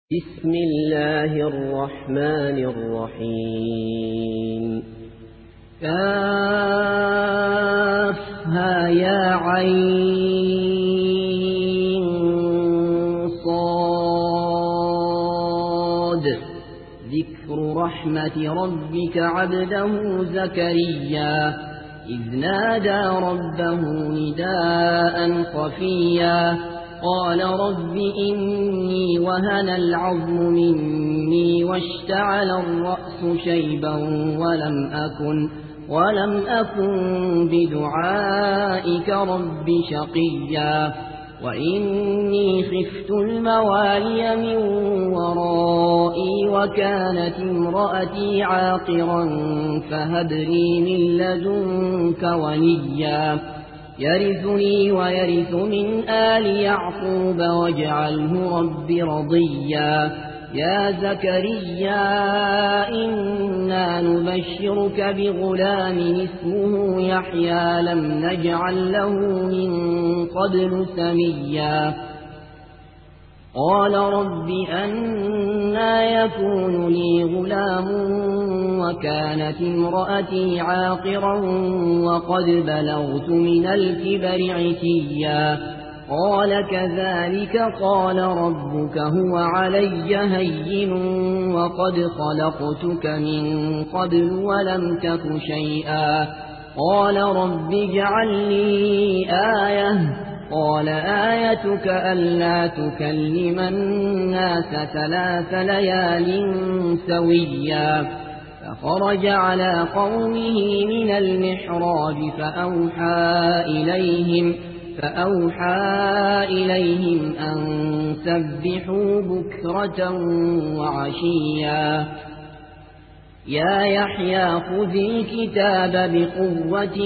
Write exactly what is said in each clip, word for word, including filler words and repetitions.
بسم الله الرحمن الرحيم كافها يا عين صاد ذكر رحمة ربك عبده زكريا إذ نادى ربه نداء خفيا قال رب إني وهن العظم مني واشتعل الرأس شيبا ولم أكن, ولم أكن بدعائك رب شقيا وإني خفت الموالي من ورائي وكانت امرأتي عاقرا فهب لي من لدنك وليا يرثني ويرث من آل يعقوب واجعله رب رضيا يا زكريا إنا نبشرك بغلام اسمه يحيى لم نجعل له من قبل سميا قال رب أنى يكون لي غلام وكانت امرأتي عاقرا وقد بلغت من الكبر عتيا قال كذلك قال ربك هو علي هين وقد خلقتك من قبل ولم تك شيئا قال رب اجعل لي آية قال آيتك ألا تكلم الناس ثلاث ليال سويا فخرج على قومه من المحراب فأوحى إليهم, فأوحى إليهم أن سبحوا بكرة وعشيا يا يحيى خذ الكتاب بقوة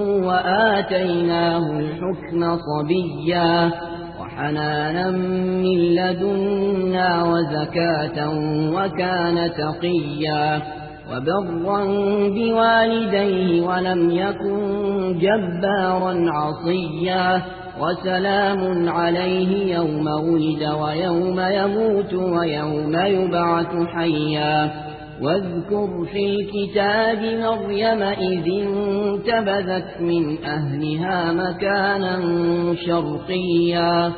وآتيناه الحكم صبيا وحنانا من لدنا وزكاة وكان تقيا وبرا بوالديه ولم يكن جبارا عصيا وسلام عليه يوم ولد ويوم يموت ويوم يبعث حيا واذكر في الكتاب مريم إذ انتبذت من أهلها مكانا شرقيا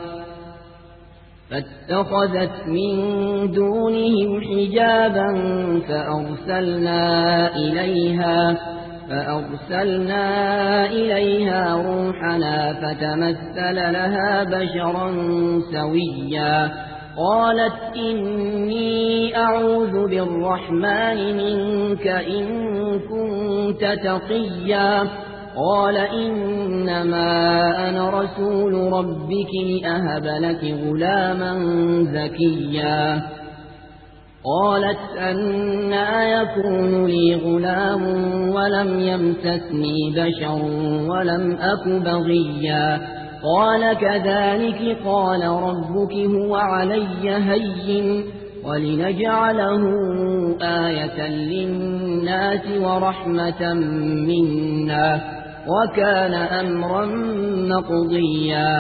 فاتخذت من دونهم حجابا فأرسلنا إليها, فأرسلنا إليها روحنا فتمثل لها بشرا سويا قالت إني أعوذ بالرحمن منك إن كنت تقيا قال إنما أنا رسول ربك لأهب لك غلاما زكيا قالت أنى يكون لي غلام ولم يمسسني بشر ولم أك بغيا قال كذلك قال ربك هو علي هين ولنجعله آية للناس ورحمة منا وكان أمرا مقضيا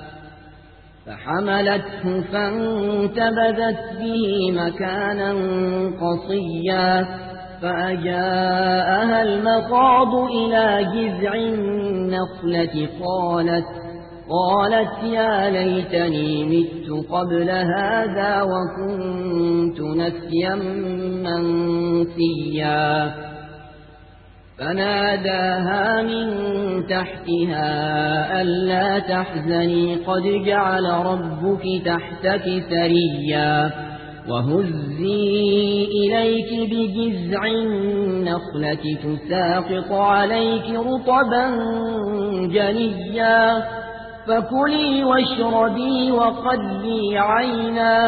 فحملته فانتبذت به مكانا قصيا فأجاءها المخاض إلى جذع النخلة قالت قالت يا ليتني مت قبل هذا وكنت نسيا منسيا فناداها من تحتها ألا تحزني قد جعل ربك تحتك سريا وهزي إليك بجذع النخلة تساقط عليك رطبا جنيا فكلي واشربي وقري عينا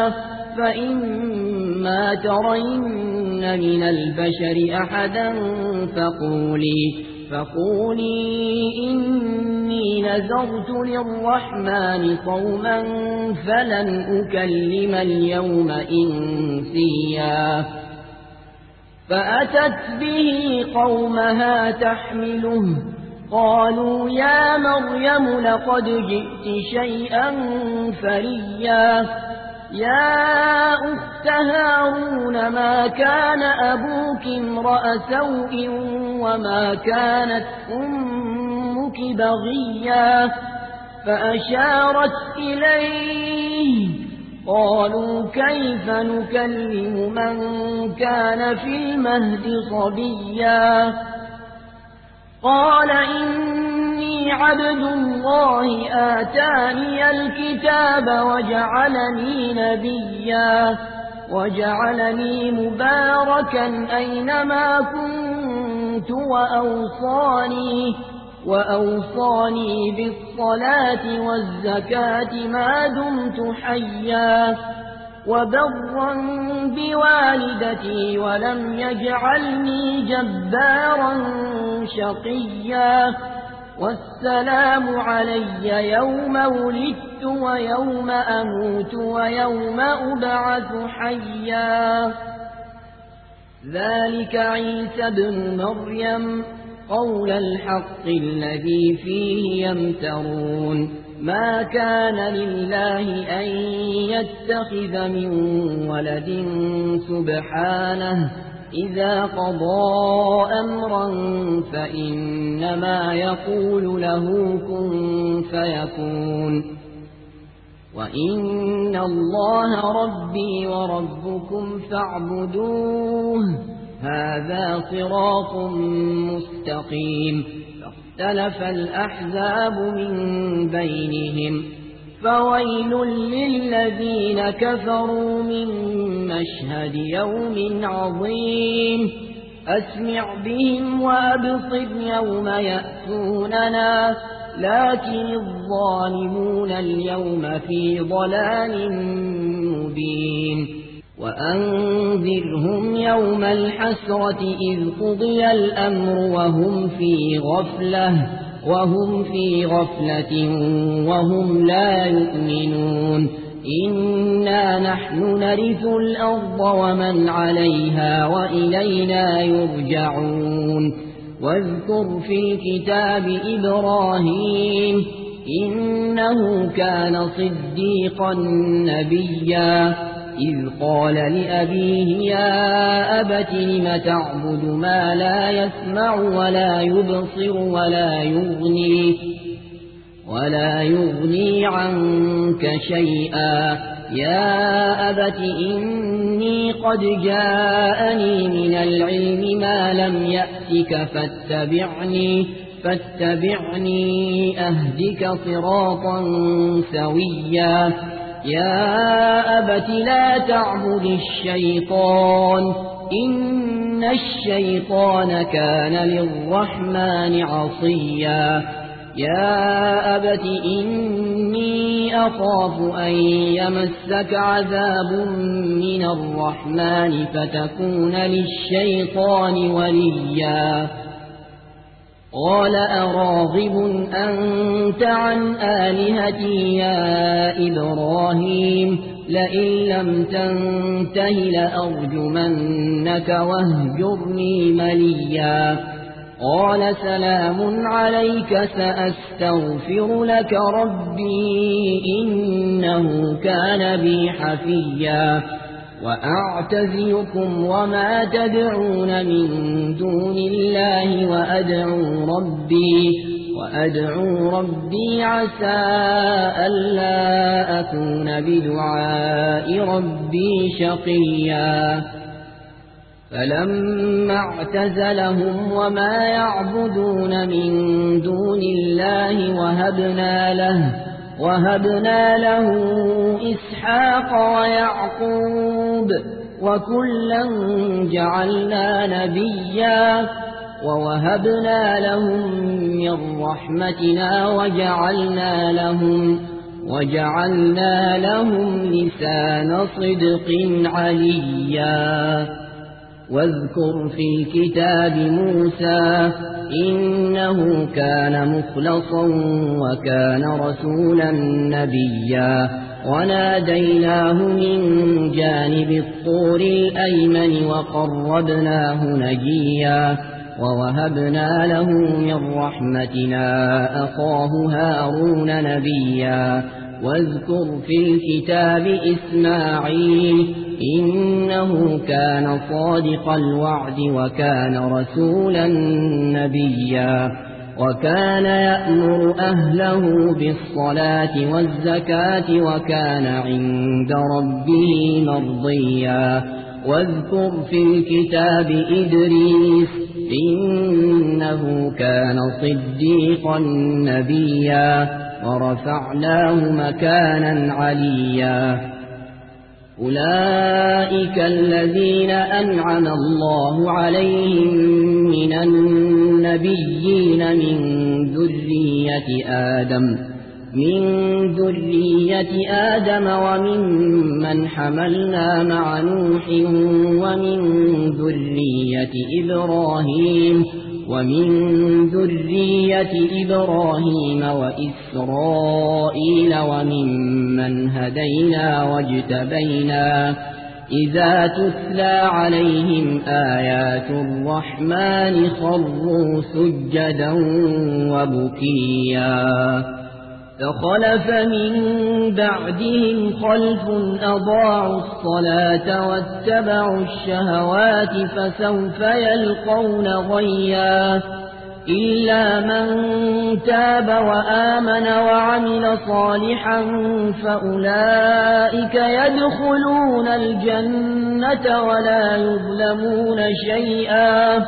فإما ترين من البشر أحدا فقولي, فقولي إني نذرت للرحمن صوما فلن أكلم اليوم إنسيا فأتت به قومها تحمله قالوا يا مريم لقد جئت شيئا فريا يا أخت هارون ما كان أبوك امرأ سوء وما كانت أمك بغيا فأشارت إليه قالوا كيف نكلم من كان في المهد صبيا قال إني عبد الله آتاني الكتاب وجعلني نبيا وجعلني مباركا أينما كنت وأوصاني وأوصاني بالصلاة والزكاة ما دمت حيا وبرا بوالدتي ولم يجعلني جبارا شقيا والسلام علي يوم ولدت ويوم أموت ويوم أبعث حيا ذلك عيسى بن مريم قول الحق الذي فيه يمترون ما كان لله أن يتخذ من ولد سبحانه إذا قضى أمرا فإنما يقول له كن فيكون وإن الله ربي وربكم فاعبدوه هذا صراط مستقيم فاختلف الأحزاب من بينهم فويل للذين كفروا من مشهد يوم عظيم أسمع بهم وأبصر يوم يأتوننا لكن الظالمون اليوم في ضلال مبين وأنذرهم يوم الحسرة إذ قضي الأمر وهم في غفلة وهم في غفلة وهم لا يؤمنون إنا نحن نرث الأرض ومن عليها وإلينا يرجعون واذكر في الكتاب إبراهيم إنه كان صديقا نبيا إذ قال لأبيه يا أبت لم تعبد ما لا يسمع ولا يبصر ولا يغني ولا يغني عنك شيئا يا أبت إني قد جاءني من العلم ما لم يأتك فاتبعني فاتبعني أهدك صراطا سويا يا أبت لا تعبد الشيطان إن الشيطان كان للرحمن عصيا يا أبت إني أخاف أن يمسك عذاب من الرحمن فتكون للشيطان وليا قال أراغب أنت عن آلهتي يا إبراهيم لئن لم تنته لأرجمنك واهجرني مليا قال سلام عليك سأستغفر لك ربي إنه كان بي حفيا وأعتزلكم وما تدعون من دون الله وأدعو ربي وأدعو ربي عسى ألا أكون بدعاء ربي شقيا فلما اعتزلهم وما يعبدون من دون الله وهبنا له وهبنا له إسحاق ويعقوب وكلا جعلنا نبيا ووهبنا لهم من رحمتنا وجعلنا لهم وجعلنا لهم لسان صدق عليا واذكر في الكتاب موسى إنه كان مخلصا وكان رسولا نبيا وناديناه من جانب الطور الأيمن وقربناه نجيا ووهبنا له من رحمتنا أخاه هارون نبيا واذكر في الكتاب إسماعيل إن إنه كان صادق الوعد وكان رسولا نبيا وكان يأمر أهله بالصلاة والزكاة وكان عند ربه مرضيا واذكر في الكتاب إدريس إنه كان صديقا نبيا ورفعناه مكانا عليا أولئك الذين أنعم الله عليهم من النبيين من ذرية آدم من ذرية آدم وممن حملنا مع نوح ومن ذرية إبراهيم ومن ذرية إبراهيم وإسرائيل وممن هدينا واجتبينا إذا تتلى عليهم آيات الرحمن خروا سجدا وبكيا فخلف من بعدهم خلف أضاعوا الصلاة واتبعوا الشهوات فسوف يلقون غيا إلا من تاب وآمن وعمل صالحا فأولئك يدخلون الجنة ولا يظلمون شيئا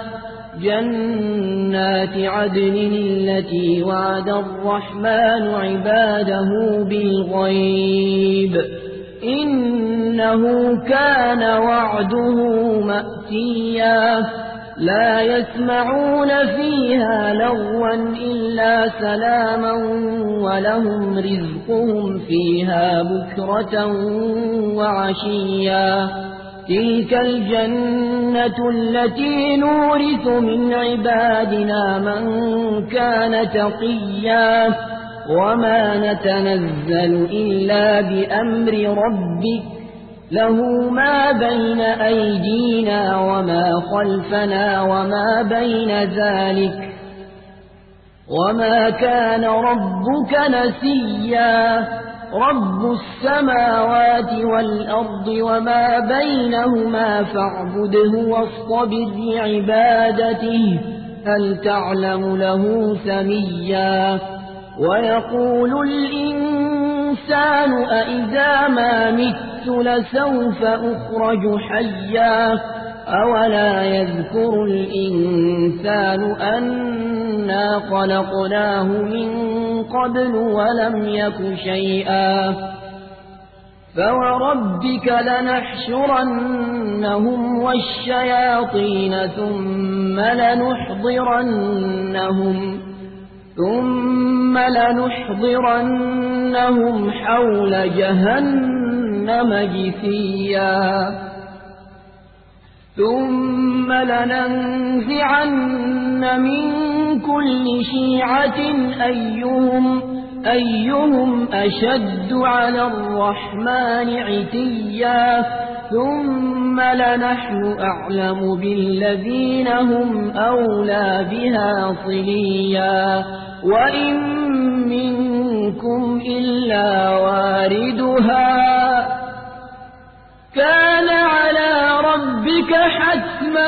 جنات عدن التي وعد الرحمن عباده بالغيب إنه كان وعده مأتيا لا يسمعون فيها لغوا إلا سلاما ولهم رزقهم فيها بكرة وعشيا تلك الجنة التي نورث من عبادنا من كان تقيا وما نتنزل إلا بأمر ربك له ما بين أيدينا وما خلفنا وما بين ذلك وما كان ربك نسيا رب السماوات والأرض وما بينهما فاعبده واصطبر لعبادته هل تعلم له سميا ويقول الإنسان أإذا ما مت لسوف أخرج حيا أولا يذكر الإنسان أنا خلقناه من قبل ولم يك شيئا فوربك لنحشرنهم والشياطين ثم لنحضرنهم ثم لنحضرنهم حول جهنم جثيا ثم لننزعن من كل شيعة أيهم, أيهم أشد على الرحمن عتيا ثم لنحن أعلم بالذين هم أولى بها صليا وإن منكم إلا واردها كان على ربك حتما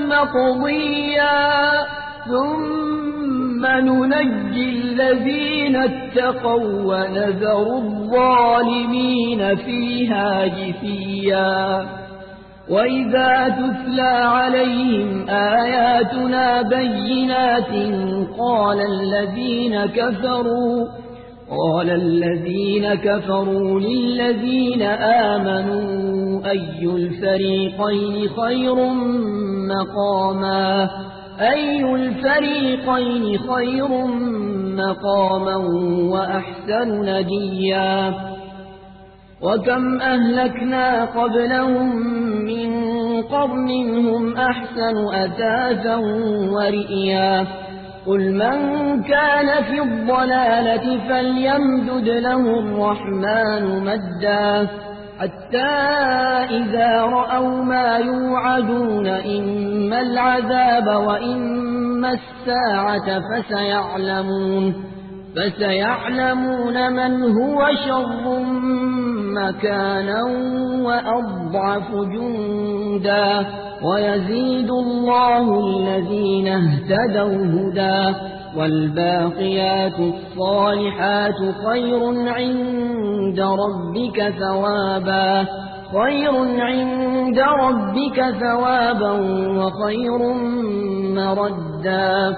مقضيا ثم ننجي الذين اتقوا ونذر الظالمين فيها جثيا وإذا تتلى عليهم آياتنا بينات قال الذين كفروا قال الذين كفروا للذين آمنوا أي الفريقين خير مقاما أي الفريقين خير مقاما وأحسن نديا وكم أهلكنا قبلهم من قرن هم أحسن أثاثا ورئيا قل من كان في الضلالة فليمدد له الرحمن مدا حتى إذا رأوا ما يوعدون إما العذاب وإما الساعة فسيعلمون, فسيعلمون من هو شر مكانا وأضعف جندا ويزيد الله الذين اهتدوا هدى والباقيات الصالحات خير عند ربك ثوابا خير عند ربك ثوابا وخير مردا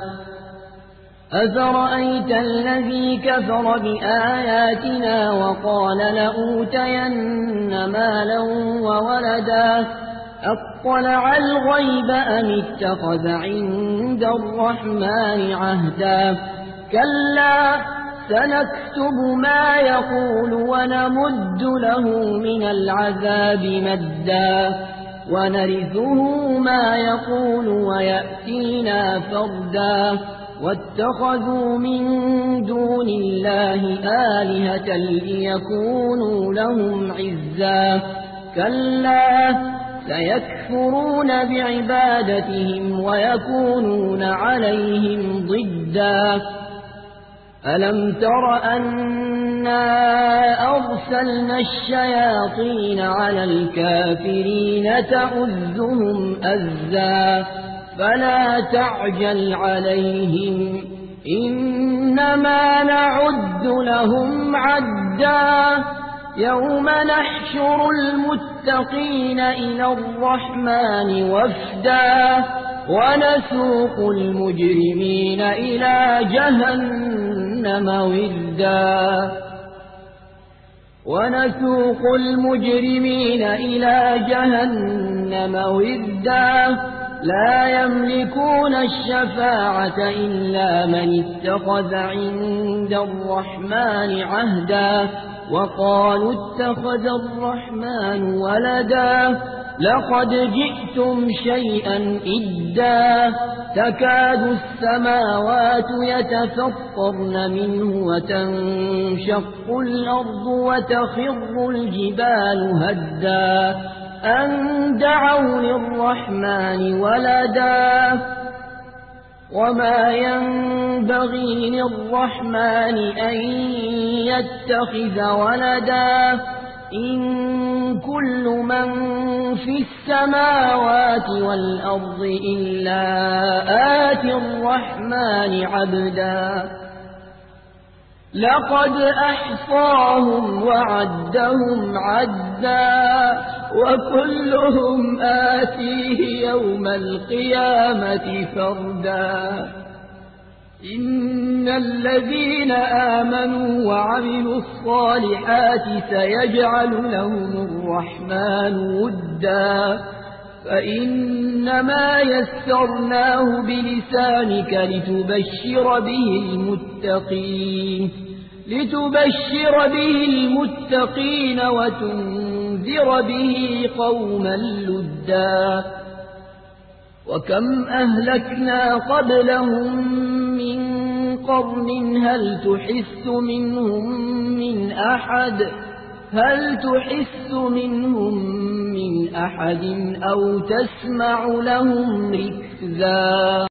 أفرأيت الذي كفر بآياتنا وقال لأوتين مالا وولدا أطلع الغيب أم اتخذ عند الرحمن عهدا كلا سنكتب ما يقول ونمد له من العذاب مدا ونرثه ما يقول ويأتينا فردا واتخذوا من دون الله آلهة ليكونوا لهم عزا كلا سيكفرون بعبادتهم ويكونون عليهم ضدا ألم تر أنا أرسلنا الشياطين على الكافرين تؤذهم أزا فلا تعجل عليهم إنما نعد لهم عدا يوم نحشر المتقين إلى الرحمن وفدا ونسوق المجرمين إلى جهنم وردا ونسوق المجرمين إلى جهنم وردا لا يملكون الشفاعة إلا من اتخذ عند الرحمن عهدا وقالوا اتخذ الرحمن ولدا لقد جئتم شيئا إدا تكاد السماوات يتفطرن منه وتنشق الأرض وتخر الجبال هدا أن دعوا للرحمن ولدا وما ينبغي للرحمن أن يتخذ ولدا إن كل من في السماوات والأرض إلا آتي الرحمن عبدا لقد أحصاهم وعدهم عدا وكلهم آتيه يوم القيامة فردا إن الذين آمنوا وعملوا الصالحات سيجعل لهم الرحمن ودا فإنما يسرناه بلسانك لتبشر به المتقين لتبشر به المتقين وتنذر به قوما لدا وكم أهلكنا قبلهم من قرن هل تحس منهم من أحد هل تحس منهم من أحد أو تسمع لهم ركزا